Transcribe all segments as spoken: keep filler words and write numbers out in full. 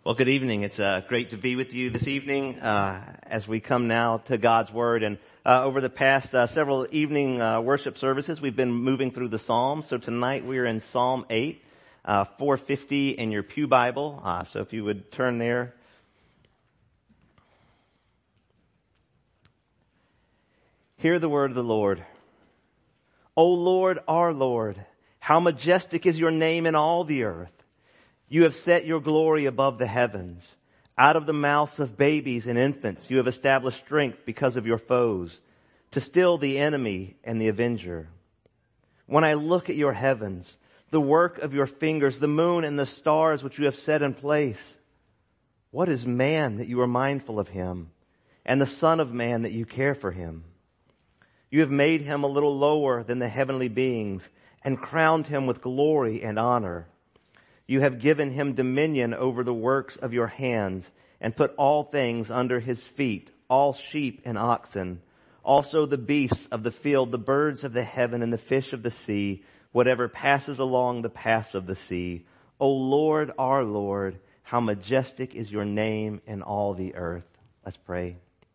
Well, good evening. It's uh, great to be with you this evening uh, as we come now to God's Word. And uh, over the past uh, several evening uh, worship services, we've been moving through the Psalms. So tonight we are in Psalm eight, uh, four fifty in your pew Bible. Uh, so if you would turn there. Hear the word of the Lord. O Lord, our Lord, how majestic is your name in all the earth. You have set your glory above the heavens. Out of the mouths of babies and infants, you have established strength because of your foes, to still the enemy and the avenger. When I look at your heavens, the work of your fingers, the moon and the stars which you have set in place, what is man that you are mindful of him, and the son of man that you care for him? You have made him a little lower than the heavenly beings and crowned him with glory and honor. You have given him dominion over the works of your hands and put all things under his feet, all sheep and oxen, also the beasts of the field, the birds of the heaven and the fish of the sea, whatever passes along the paths of the sea. O Lord, our Lord, how majestic is your name in all the earth. Let's pray.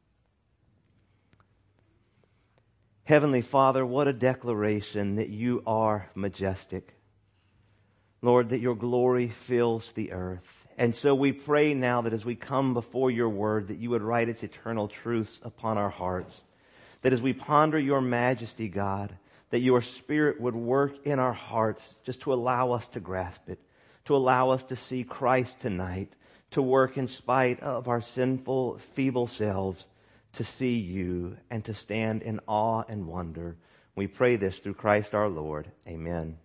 Heavenly Father, what a declaration that you are majestic. Lord, that your glory fills the earth. And so we pray now that as we come before your word, that you would write its eternal truths upon our hearts. That as we ponder your majesty, God, that your Spirit would work in our hearts just to allow us to grasp it, to allow us to see Christ tonight, to work in spite of our sinful, feeble selves, to see you and to stand in awe and wonder. We pray this through Christ our Lord. Amen.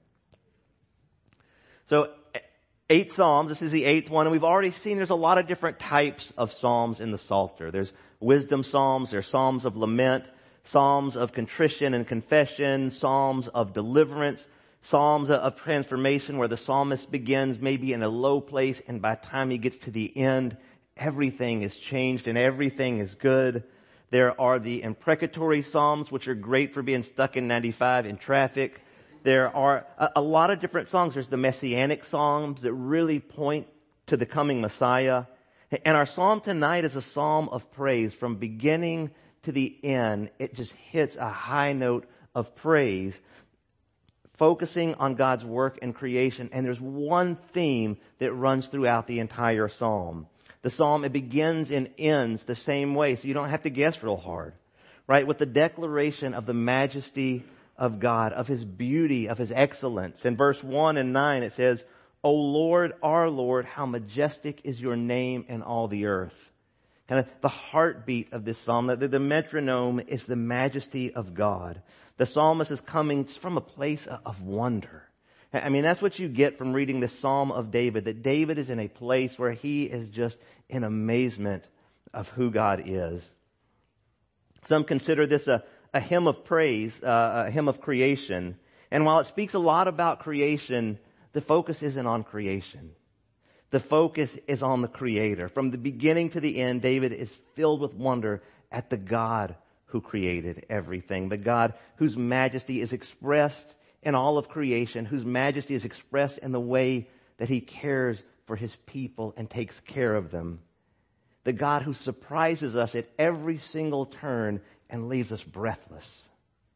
So, eight Psalms. This is the eighth one. And we've already seen there's a lot of different types of Psalms in the Psalter. There's wisdom Psalms. There's Psalms of lament. Psalms of contrition and confession. Psalms of deliverance. Psalms of transformation where the psalmist begins maybe in a low place and by the time he gets to the end, everything is changed and everything is good. There are the imprecatory Psalms, which are great for being stuck in ninety-five in traffic. There are a, a lot of different songs. There's the Messianic Psalms that really point to the coming Messiah. And our psalm tonight is a psalm of praise. From beginning to the end, it just hits a high note of praise, focusing on God's work and creation. And there's one theme that runs throughout the entire psalm. The psalm, it begins and ends the same way, so you don't have to guess real hard, right? With the declaration of the majesty of God, of his beauty, of his excellence. In verse one and nine it says, O Lord, our Lord, how majestic is your name in all the earth. Kind of the heartbeat of this psalm, the, the metronome is the majesty of God. The psalmist is coming from a place of wonder. I mean, that's what you get from reading the Psalm of David, that David is in a place where he is just in amazement of who God is. Some consider this a a hymn of praise, uh, a hymn of creation. And while it speaks a lot about creation, the focus isn't on creation. The focus is on the Creator. From the beginning to the end, David is filled with wonder at the God who created everything, the God whose majesty is expressed in all of creation, whose majesty is expressed in the way that he cares for his people and takes care of them. The God who surprises us at every single turn and leaves us breathless.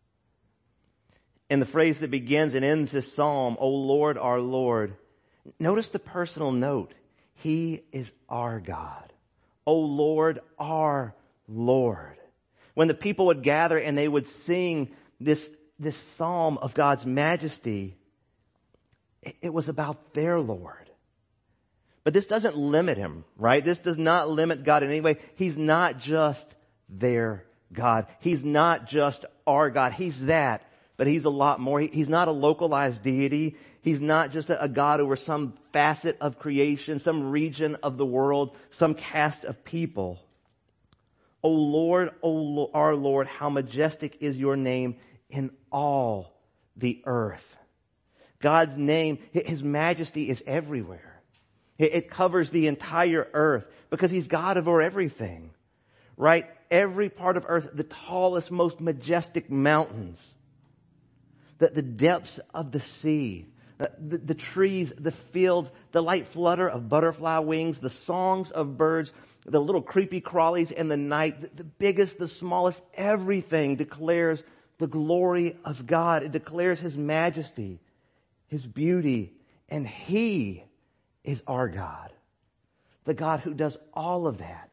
In the phrase that begins and ends this psalm, O Lord, our Lord, notice the personal note. He is our God. O Lord, our Lord. When the people would gather and they would sing this, this psalm of God's majesty, it, it was about their Lord. But this doesn't limit him, right? This does not limit God in any way. He's not just their God. He's not just our God. He's that, but he's a lot more. He, he's not a localized deity. He's not just a, a God over some facet of creation, some region of the world, some caste of people. O Lord, O Lord, our Lord, how majestic is your name in all the earth. God's name, his majesty is everywhere. It covers the entire earth because he's God over everything, right? Every part of earth, the tallest, most majestic mountains, the, the depths of the sea, Uh, the, the trees, the fields, the light flutter of butterfly wings, the songs of birds, the little creepy crawlies in the night, the, the biggest, the smallest, everything declares the glory of God. It declares His majesty, His beauty, and He is our God. The God who does all of that.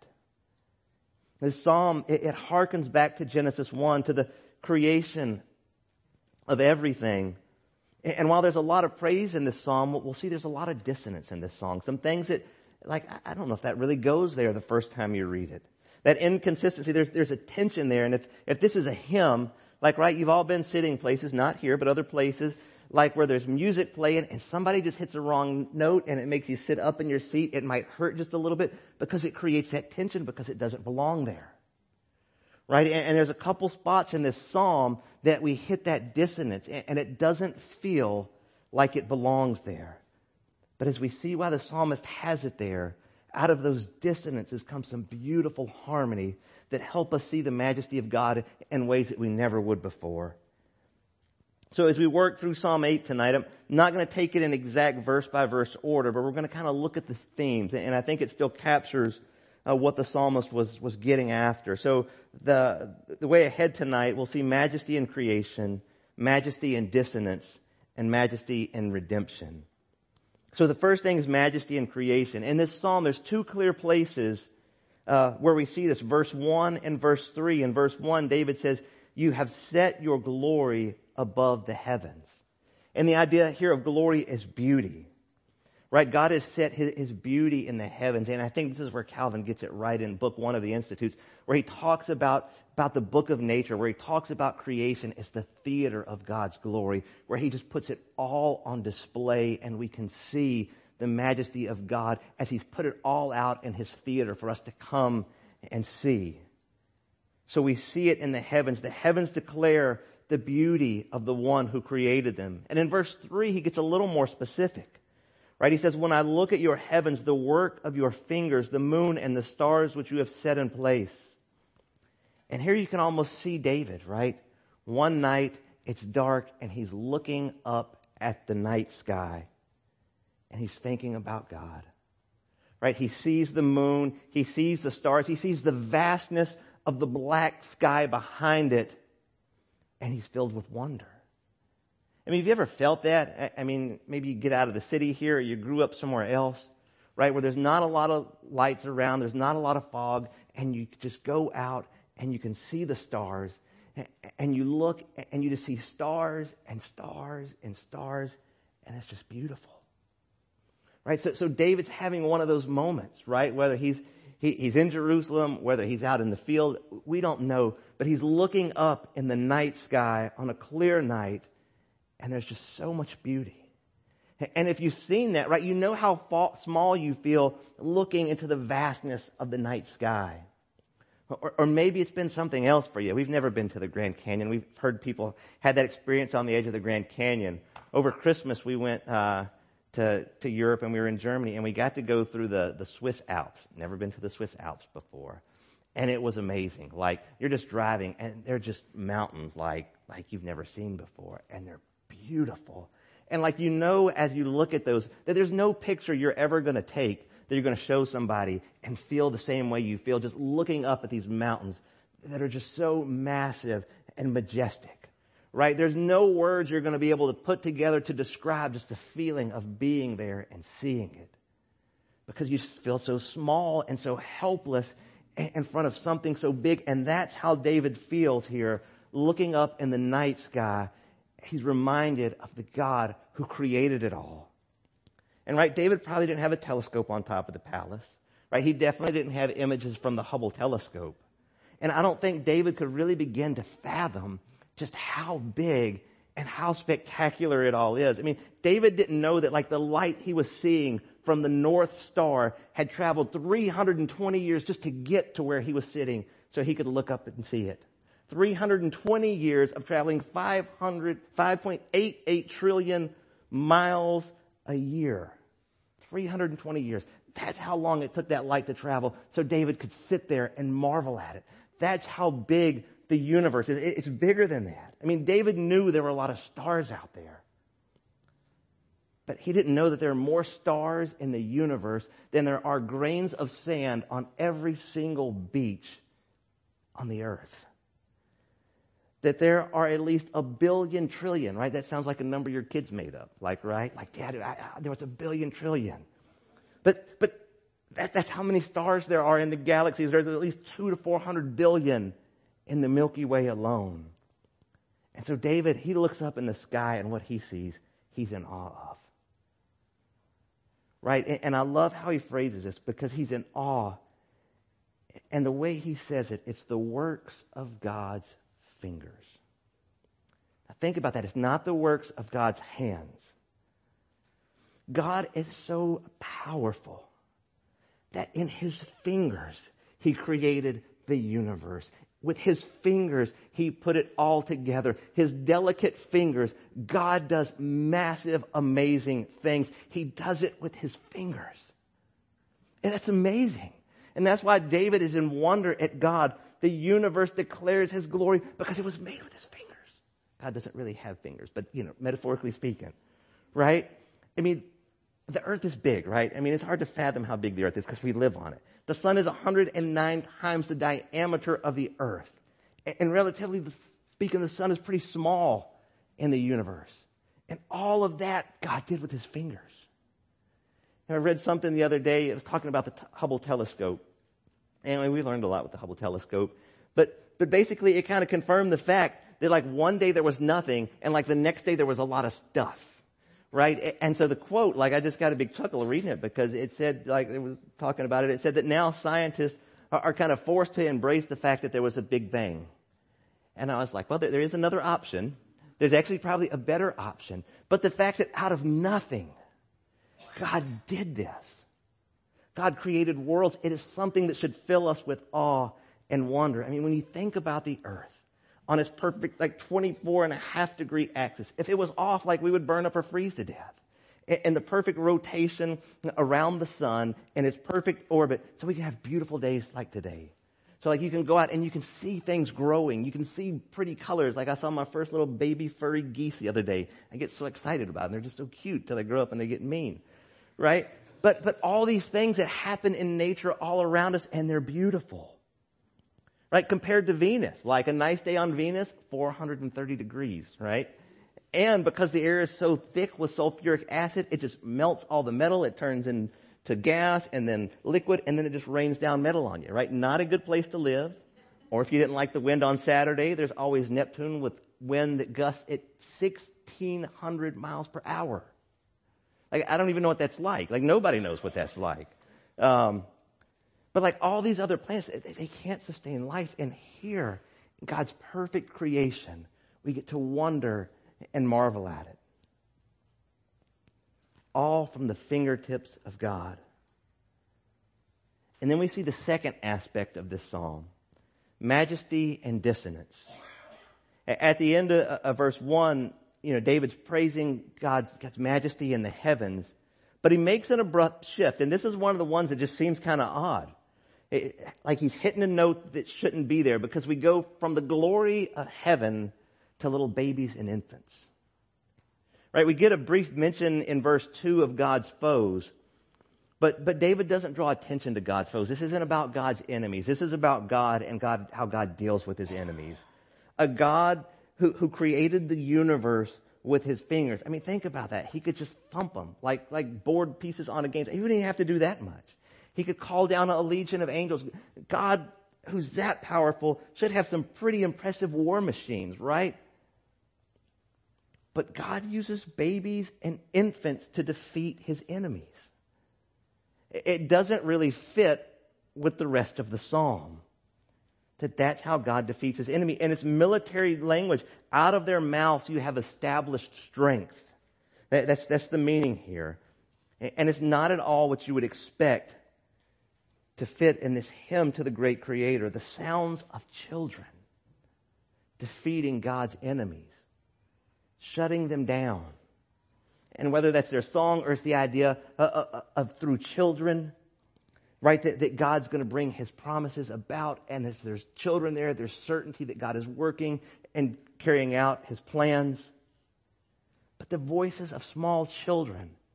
This psalm, it, it harkens back to Genesis one, to the creation of everything. And while there's a lot of praise in this psalm, we'll see there's a lot of dissonance in this song. Some things that, like, I don't know if that really goes there the first time you read it. That inconsistency, there's, there's a tension there. And if, if this is a hymn, like, right, you've all been sitting places, not here, but other places, like where there's music playing and somebody just hits a wrong note and it makes you sit up in your seat. It might hurt just a little bit because it creates that tension because it doesn't belong there. Right? And, and there's a couple spots in this psalm that we hit that dissonance and, and it doesn't feel like it belongs there. But as we see why the psalmist has it there, out of those dissonances comes some beautiful harmony that help us see the majesty of God in ways that we never would before. So as we work through Psalm eight tonight, I'm not going to take it in exact verse by verse order, but we're going to kind of look at the themes. And I think it still captures uh, what the psalmist was, was getting after. So the, the way ahead tonight, we'll see majesty in creation, majesty in dissonance, and majesty in redemption. So the first thing is majesty in creation. In this psalm, there's two clear places uh, where we see this. Verse one and verse three. In verse one, David says, "You have set your glory above the heavens." And the idea here of glory is beauty. Right? God has set his, his beauty in the heavens. And I think this is where Calvin gets it right in book one of the Institutes, where he talks about, about the book of nature, where he talks about creation as the theater of God's glory, where he just puts it all on display and we can see the majesty of God as he's put it all out in his theater for us to come and see. So we see it in the heavens. The heavens declare the beauty of the one who created them. And in verse three, he gets a little more specific. Right? He says, "When I look at your heavens, the work of your fingers, the moon and the stars which you have set in place." And here you can almost see David, right? One night, it's dark, and he's looking up at the night sky. And he's thinking about God. Right? He sees the moon, he sees the stars, he sees the vastness of the black sky behind it, and he's filled with wonder. I mean, have you ever felt that? I mean, maybe you get out of the city here or you grew up somewhere else, right, where there's not a lot of lights around, there's not a lot of fog, and you just go out and you can see the stars, and you look and you just see stars and stars and stars, and it's just beautiful. Right? So, so David's having one of those moments, right? Whether he's he, he's in Jerusalem, whether he's out in the field, we don't know, but he's looking up in the night sky on a clear night, and there's just so much beauty. And if you've seen that, right, you know how fa- small you feel looking into the vastness of the night sky. Or, or maybe it's been something else for you. We've never been to the Grand Canyon. We've heard people had that experience on the edge of the Grand Canyon. Over Christmas, we went uh, to to Europe, and we were in Germany, and we got to go through the, the Swiss Alps. Never been to the Swiss Alps before. And it was amazing. Like, you're just driving, and they're just mountains like like you've never seen before. And they're beautiful. And like, you know, as you look at those, that there's no picture you're ever going to take that you're going to show somebody and feel the same way you feel just looking up at these mountains that are just so massive and majestic, right? There's no words you're going to be able to put together to describe just the feeling of being there and seeing it, because you just feel so small and so helpless in front of something so big. And that's how David feels here, looking up in the night sky. He's reminded of the God who created it all. And right, David probably didn't have a telescope on top of the palace. Right? He definitely didn't have images from the Hubble telescope. And I don't think David could really begin to fathom just how big and how spectacular it all is. I mean, David didn't know that, like, the light he was seeing from the North Star had traveled three hundred twenty years just to get to where he was sitting so he could look up and see it. three hundred twenty years of traveling five hundred, five point eight eight trillion miles a year. three hundred twenty years. That's how long it took that light to travel so David could sit there and marvel at it. That's how big the universe is. It's bigger than that. I mean, David knew there were a lot of stars out there. But he didn't know that there are more stars in the universe than there are grains of sand on every single beach on the earth. That there are at least a billion trillion, right? That sounds like a number your kids made up, like, right? Like, Dad, I, I, there was a billion trillion. But, but that, that's how many stars there are in the galaxies. There's at least two to four hundred billion in the Milky Way alone. And so David, he looks up in the sky, and what he sees, he's in awe of. Right? And, and I love how he phrases this, because he's in awe. And the way he says it, it's the works of God's fingers. Now think about that. It's not the works of God's hands. God is so powerful that in his fingers, he created the universe. With his fingers, he put it all together. His delicate fingers, God does massive, amazing things. He does it with his fingers. And that's amazing. And that's why David is in wonder at God. The universe declares his glory because it was made with his fingers. God doesn't really have fingers, but, you know, metaphorically speaking, right? I mean, the earth is big, right? I mean, it's hard to fathom how big the earth is because we live on it. The sun is one hundred nine times the diameter of the earth. And relatively speaking, the sun is pretty small in the universe. And all of that God did with his fingers. And I read something the other day. It was talking about the Hubble telescope. Anyway, we learned a lot with the Hubble telescope. But, but basically it kind of confirmed the fact that like one day there was nothing and like the next day there was a lot of stuff. Right? And so the quote, like I just got a big chuckle reading it because it said, like it was talking about it, it said that now scientists are, are kind of forced to embrace the fact that there was a Big Bang. And I was like, well, there, there is another option. There's actually probably a better option. But the fact that out of nothing, God did this. God created worlds. It is something that should fill us with awe and wonder. I mean, when you think about the earth on its perfect, like twenty-four and a half degree axis, if it was off, like we would burn up or freeze to death. And the perfect rotation around the sun and its perfect orbit so we can have beautiful days like today. So like you can go out and you can see things growing. You can see pretty colors. Like I saw my first little baby furry geese the other day. I get so excited about them. They're just so cute till they grow up and they get mean. Right? But, but all these things that happen in nature all around us, and they're beautiful. Right? Compared to Venus, like a nice day on Venus, four hundred thirty degrees, right? And because the air is so thick with sulfuric acid, it just melts all the metal. It turns into gas and then liquid, and then it just rains down metal on you, right? Not a good place to live. Or if you didn't like the wind on Saturday, there's always Neptune with wind that gusts at sixteen hundred miles per hour. Like, I don't even know what that's like. Like, nobody knows what that's like. Um, but like all these other planets, they, they can't sustain life. And here, in God's perfect creation, we get to wonder and marvel at it. All from the fingertips of God. And then we see the second aspect of this psalm. Majesty and dissonance. At the end of, of verse one, you know, David's praising God's, God's majesty in the heavens, but he makes an abrupt shift. And this is one of the ones that just seems kind of odd. It, like he's hitting a note that shouldn't be there, because we go from the glory of heaven to little babies and infants. Right? We get a brief mention in verse two of God's foes, but, but David doesn't draw attention to God's foes. This isn't about God's enemies. This is about God and God, how God deals with his enemies. A God Who, who created the universe with his fingers. I mean, think about that. He could just thump them like, like board pieces on a game. He wouldn't even have to do that much. He could call down a legion of angels. God, who's that powerful, should have some pretty impressive war machines, right? But God uses babies and infants to defeat his enemies. It doesn't really fit with the rest of the psalm. That that's how God defeats his enemy. And it's military language. Out of their mouths you have established strength. That, that's, that's the meaning here. And it's not at all what you would expect to fit in this hymn to the great Creator. The sounds of children defeating God's enemies. Shutting them down. And whether that's their song or it's the idea of, of, of through children, right, that, that God's going to bring his promises about, and as there's children there, there's certainty that God is working and carrying out his plans. But the voices of small children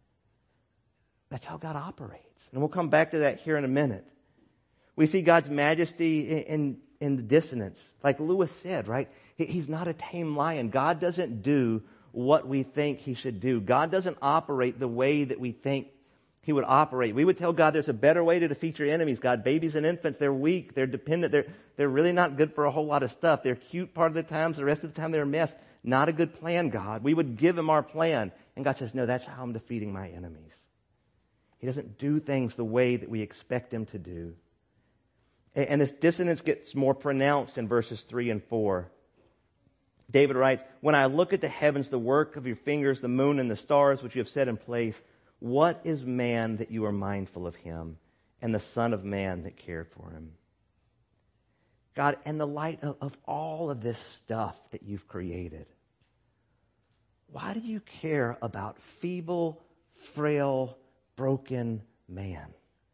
That's how God operates. And we'll come back to that here in a minute. We see God's majesty in, in, in the dissonance. Like Lewis said, right? He, he's not a tame lion. God doesn't do what we think he should do. God doesn't operate the way that we think he would operate. We would tell God there's a better way to defeat your enemies. God, babies and infants, they're weak, they're dependent, they're, they're really not good for a whole lot of stuff. They're cute part of the times, the rest of the time they're a mess. Not a good plan, God. We would give him our plan. And God says, no, that's how I'm defeating my enemies. He doesn't do things the way that we expect him to do. And, and this dissonance gets more pronounced in verses three and four. David writes, when I look at the heavens, the work of your fingers, the moon and the stars which you have set in place, what is man that you are mindful of him, and the son of man that cared for him? God, in the light of, of all of this stuff that you've created, why do you care about feeble, frail, broken man?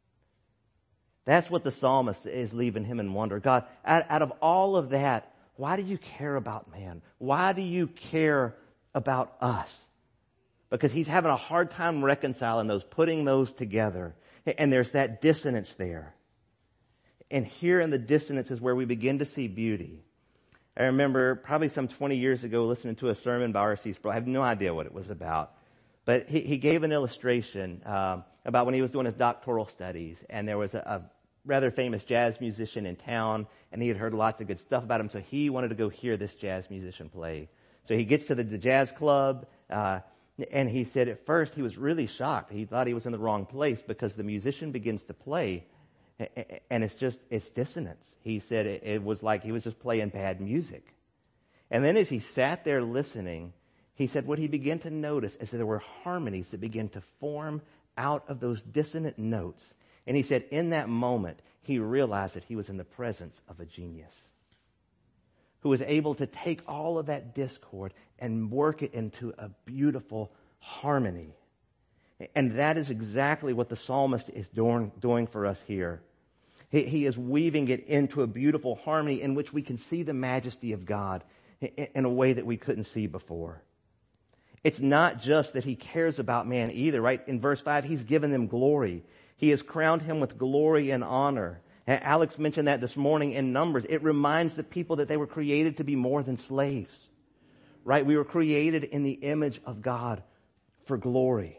That's what the psalmist is leaving him in wonder. God, out, out of all of that, why do you care about man? Why do you care about us? Because he's having a hard time reconciling those, putting those together. And there's that dissonance there. And here in the dissonance is where we begin to see beauty. I remember probably some twenty years ago listening to a sermon by R C Sproul. I have no idea what it was about. But he, he gave an illustration um, about when he was doing his doctoral studies. And there was a, a rather famous jazz musician in town, and he had heard lots of good stuff about him, so he wanted to go hear this jazz musician play. So he gets to the, the jazz club, uh, and he said at first he was really shocked. He thought he was in the wrong place because the musician begins to play, and it's just, it's dissonance. He said it, it was like he was just playing bad music. And then as he sat there listening, he said what he began to notice is that there were harmonies that began to form out of those dissonant notes. And he said in that moment, he realized that he was in the presence of a genius who was able to take all of that discord and work it into a beautiful harmony. And that is exactly what the psalmist is doing, doing for us here. He, he is weaving it into a beautiful harmony in which we can see the majesty of God in, in a way that we couldn't see before. It's not just that he cares about man either, right? In verse five, he's given them glory. He has crowned him with glory and honor. And Alex mentioned that this morning in Numbers. It reminds the people that they were created to be more than slaves, right? We were created in the image of God for glory.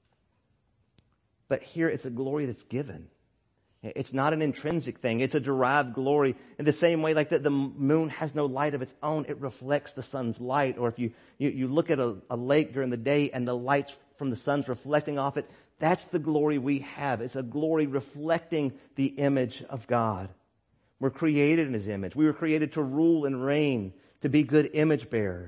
But here it's a glory that's given. It's not an intrinsic thing. It's a derived glory. In the same way like that the moon has no light of its own, it reflects the sun's light. Or if you, you, you look at a, a lake during the day and the lights from the sun's reflecting off it, that's the glory we have. It's a glory reflecting the image of God. We're created in his image. We were created to rule and reign, to be good image bearers.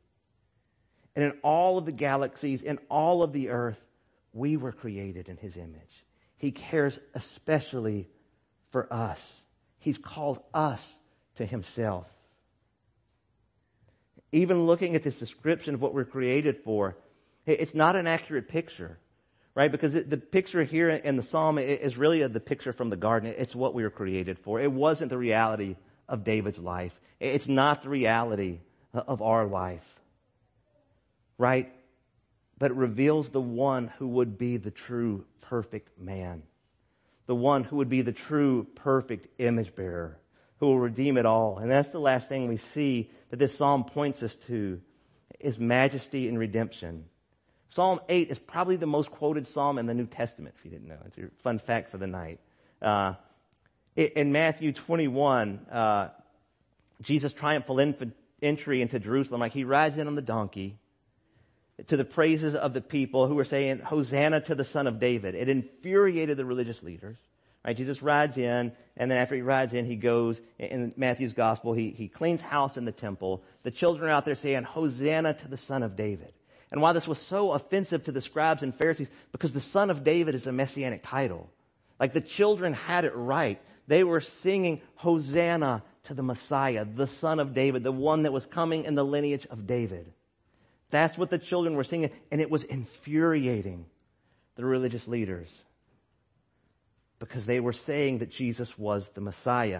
And in all of the galaxies, in all of the earth, we were created in his image. He cares especially for us. He's called us to himself. Even looking at this description of what we're created for, it's not an accurate picture, right? Because it, the picture here in the psalm is really the picture from the garden. It's what we were created for. It wasn't the reality of David's life. It's not the reality of our life, right? But it reveals the one who would be the true perfect man, the one who would be the true perfect image bearer, who will redeem it all. And that's the last thing we see that this psalm points us to, is majesty and redemption. Psalm eight is probably the most quoted psalm in the New Testament, if you didn't know. It's your fun fact for the night. Uh, in Matthew twenty-one, uh, Jesus' triumphal infant entry into Jerusalem, like he rides in on the donkey to the praises of the people who were saying, Hosanna to the Son of David. It infuriated the religious leaders. Right? Jesus rides in, and then after he rides in, he goes, in Matthew's gospel, he, he cleans house in the temple. The children are out there saying, Hosanna to the Son of David. And why this was so offensive to the scribes and Pharisees, because the Son of David is a messianic title. Like the children had it right. They were singing Hosanna to the Messiah, the Son of David, the one that was coming in the lineage of David. That's what the children were singing, and it was infuriating the religious leaders because they were saying that Jesus was the Messiah.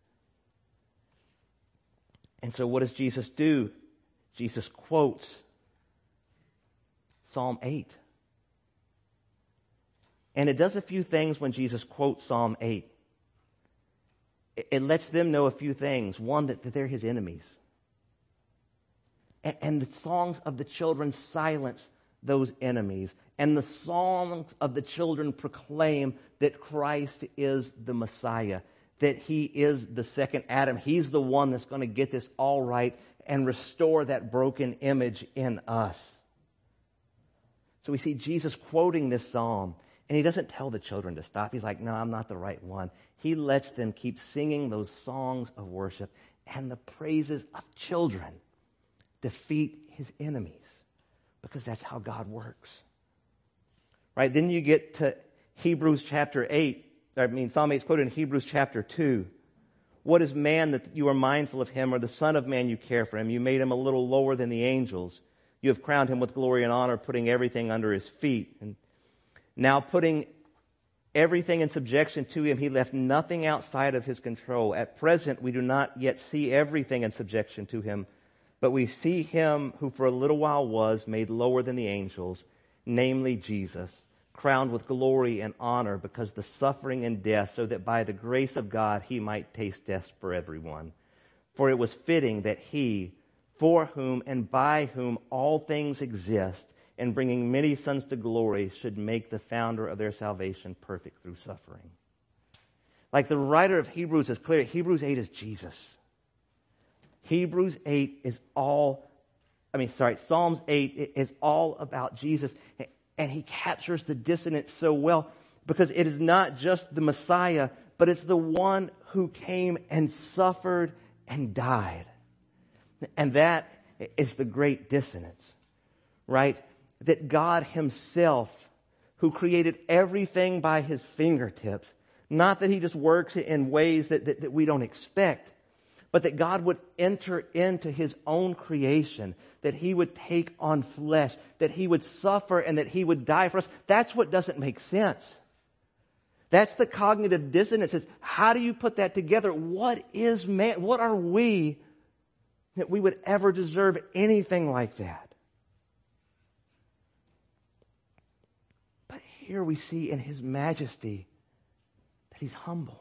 And so what does Jesus do? Jesus quotes Psalm eight. And it does a few things when Jesus quotes Psalm eight. It lets them know a few things. One, that they're his enemies. And the songs of the children silence those enemies. And the songs of the children proclaim that Christ is the Messiah, that he is the second Adam. He's the one that's going to get this all right and restore that broken image in us. So we see Jesus quoting this psalm, and he doesn't tell the children to stop. He's like, no, I'm not the right one. He lets them keep singing those songs of worship, and the praises of children defeat his enemies, because that's how God works. Right? Then you get to Hebrews chapter eight. I mean, Psalm eight is quoted in Hebrews chapter two. What is man that you are mindful of him, or the son of man you care for him? You made him a little lower than the angels. You have crowned him with glory and honor, putting everything under his feet. And now putting everything in subjection to him, he left nothing outside of his control. At present, we do not yet see everything in subjection to him, but we see him who for a little while was made lower than the angels, namely Jesus, crowned with glory and honor because of the suffering and death, so that by the grace of God he might taste death for everyone. For it was fitting that he, for whom and by whom all things exist, and bringing many sons to glory, should make the founder of their salvation perfect through suffering. Like the writer of Hebrews is clear, Hebrews eight is Jesus. Hebrews eight is all, I mean, sorry, Psalms eight is all about Jesus. And he captures the dissonance so well, because it is not just the Messiah, but it's the one who came and suffered and died. And that is the great dissonance, right? That God himself, who created everything by his fingertips, not that he just works in ways that, that, that we don't expect, but that God would enter into his own creation, that he would take on flesh, that he would suffer and that he would die for us. That's what doesn't make sense. That's the cognitive dissonance. It's how do you put that together? What is man? What are we that we would ever deserve anything like that? But here we see in his majesty that he's humble,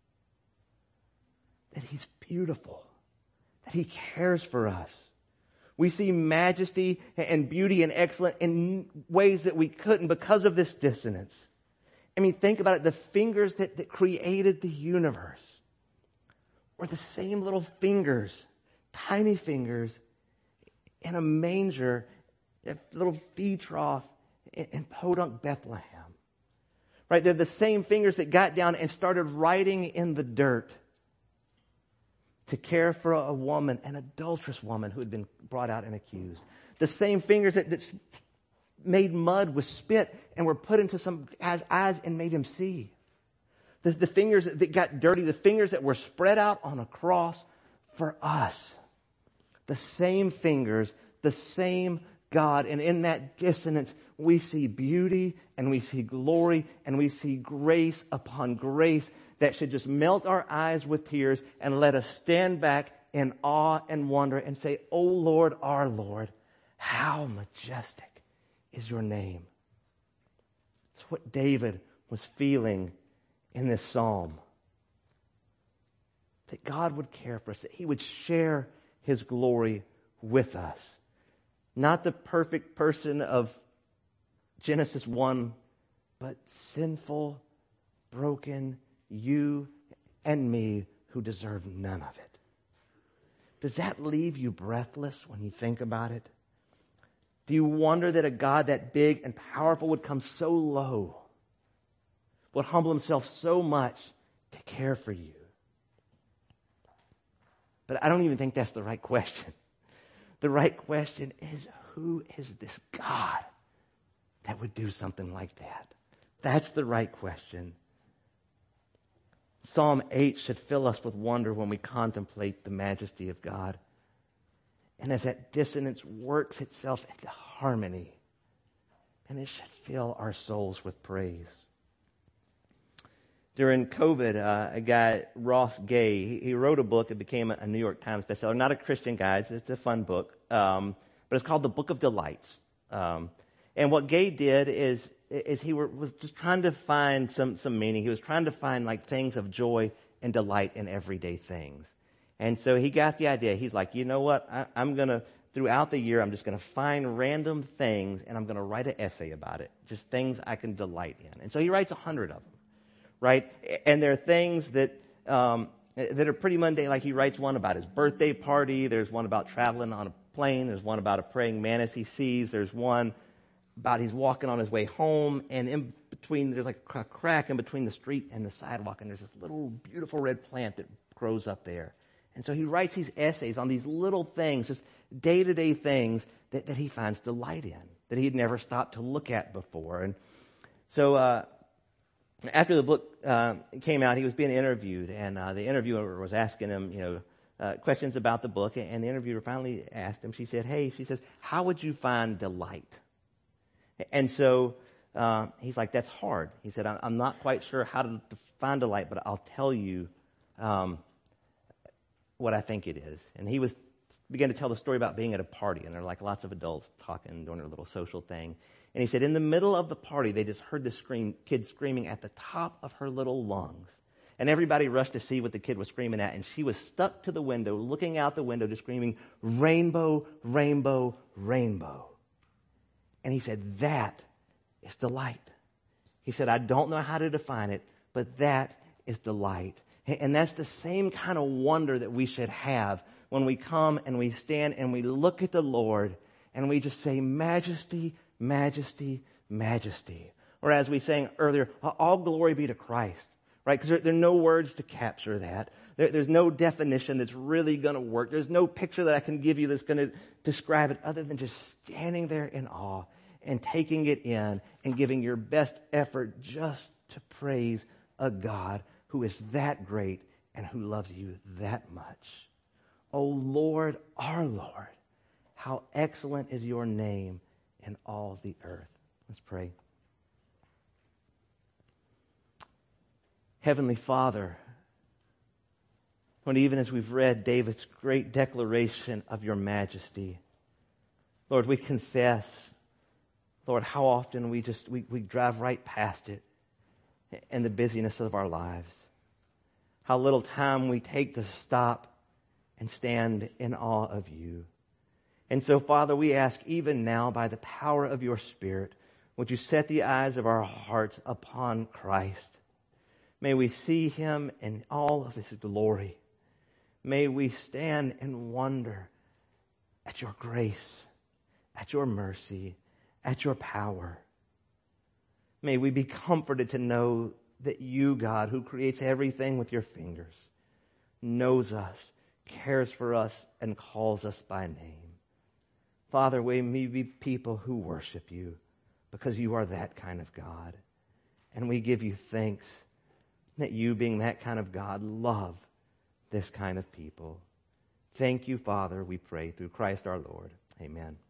that he's beautiful, that he cares for us. We see majesty and beauty and excellence in ways that we couldn't because of this dissonance. I mean, think about it. The fingers that, that created the universe were the same little fingers, tiny fingers, in a manger, a little feed trough in, in Podunk, Bethlehem. Right? They're the same fingers that got down and started writing in the dirt to care for a woman, an adulterous woman who had been brought out and accused. The same fingers that, that made mud with spit and were put into some guy's eyes and made him see. The, the fingers that got dirty, the fingers that were spread out on a cross for us. The same fingers, the same God. And in that dissonance, we see beauty and we see glory and we see grace upon grace that should just melt our eyes with tears and let us stand back in awe and wonder and say, "O Lord, our Lord, how majestic is your name." It's what David was feeling in this psalm. That God would care for us, that he would share his glory with us. Not the perfect person of Genesis one, but sinful, broken, you and me who deserve none of it. Does that leave you breathless when you think about it? Do you wonder that a God that big and powerful would come so low, would humble himself so much to care for you? But I don't even think that's the right question. The right question is, who is this God that would do something like that? That's the right question. Psalm eight should fill us with wonder when we contemplate the majesty of God. And as that dissonance works itself into harmony, and it should fill our souls with praise. During COVID, uh, a guy, Ross Gay, he, he wrote a book. It became a, a New York Times bestseller. Not a Christian guy. It's, it's a fun book. Um, but it's called The Book of Delights. Um, and what Gay did is is he were, was just trying to find some, some meaning. He was trying to find like things of joy and delight in everyday things. And so he got the idea. He's like, you know what? I, I'm going to, throughout the year, I'm just going to find random things and I'm going to write an essay about it. Just things I can delight in. And so he writes a hundred of them, right? And there are things that, um, that are pretty mundane. Like he writes one about his birthday party. There's one about traveling on a plane. There's one about a praying mantis he sees. There's one about he's walking on his way home, and in between, there's like a crack in between the street and the sidewalk, and there's this little beautiful red plant that grows up there. And so he writes these essays on these little things, just day-to-day things that, that he finds delight in, that he had never stopped to look at before. And so uh, after the book uh, came out, he was being interviewed, and uh, the interviewer was asking him, you know, uh, questions about the book, and the interviewer finally asked him, she said, hey, she says, how would you find delight? And so uh, he's like, that's hard. He said, I'm not quite sure how to find delight, but I'll tell you um, what I think it is. And he was began to tell the story about being at a party, and there were like lots of adults talking, doing their little social thing. And he said, in the middle of the party, they just heard this scream, kid screaming at the top of her little lungs. And everybody rushed to see what the kid was screaming at, and she was stuck to the window, looking out the window, just screaming, rainbow, rainbow, rainbow. And he said, that is delight. He said, I don't know how to define it, but that is delight. And that's the same kind of wonder that we should have when we come and we stand and we look at the Lord and we just say, majesty, majesty, majesty. Or as we sang earlier, all glory be to Christ. Right? Because there, there are no words to capture that. There, there's no definition that's really going to work. There's no picture that I can give you that's going to describe it other than just standing there in awe and taking it in and giving your best effort just to praise a God who is that great and who loves you that much. Oh Lord, our Lord, how excellent is your name in all the earth. Let's pray. Heavenly Father, Lord, even as we've read David's great declaration of your majesty, Lord, we confess, Lord, how often we just, we, we drive right past it in the busyness of our lives. How little time we take to stop and stand in awe of you. And so, Father, we ask even now by the power of your Spirit, would you set the eyes of our hearts upon Christ? May we see him in all of his glory. May we stand and wonder at your grace, at your mercy, at your power. May we be comforted to know that you, God, who creates everything with your fingers, knows us, cares for us, and calls us by name. Father, may we be people who worship you because you are that kind of God. And we give you thanks that you, being that kind of God, love this kind of people. Thank you, Father, we pray through Christ our Lord. Amen.